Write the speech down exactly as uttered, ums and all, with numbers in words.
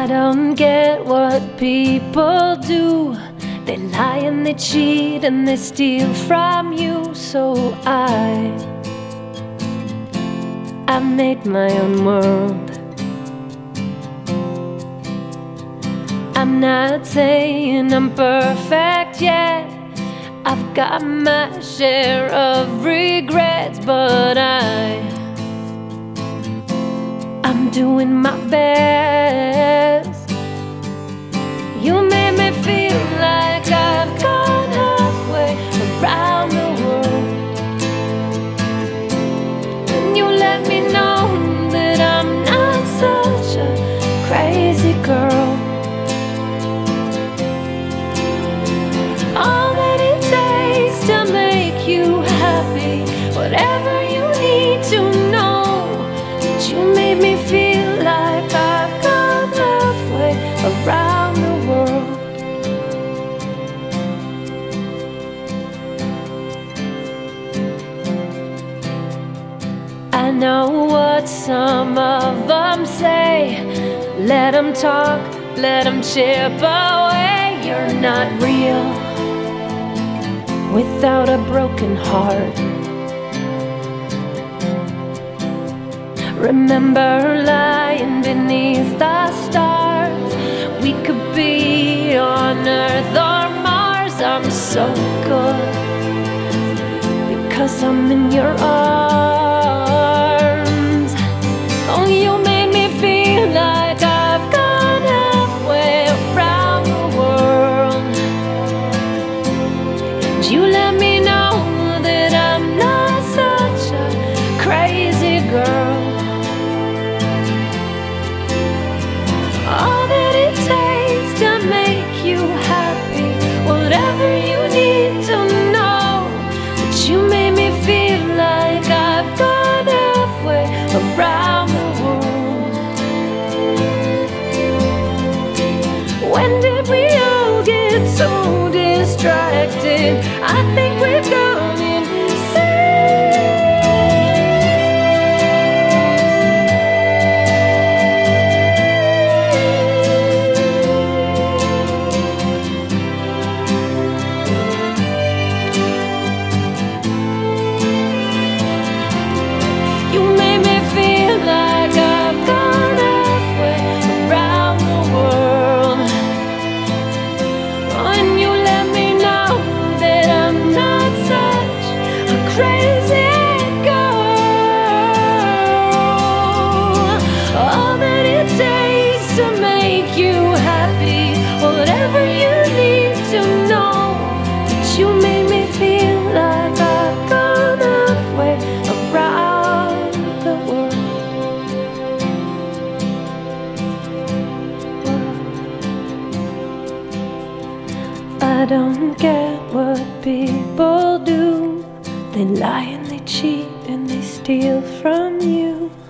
don't get what people do. They lie and they cheat and they steal from you. So I I made my own world. I'm not saying I'm perfect yet. I've got my share of regrets, but I I'm doing my best. You made me feel like I've gone halfway around the world, and you let me know that I'm not such a crazy girl. All that it takes to make you happy, whatever you need to know, that you made me feel like I've gone halfway around the world. I know what some of them say. Let them talk, let them chip away. You're not real without a broken heart. Remember lying beneath the stars. We could be on Earth or Mars. I'm so good because I'm in your arms. Oh, you made me feel like I've gone halfway around the world, and you let me know that I'm not such a crazy girl. All that it takes to make you happy, whatever you need to know, that you made me feel like I've gone halfway around the world. When did we all get so distracted? I think we've gone I don't get what people do. They lie and they cheat and they steal from you.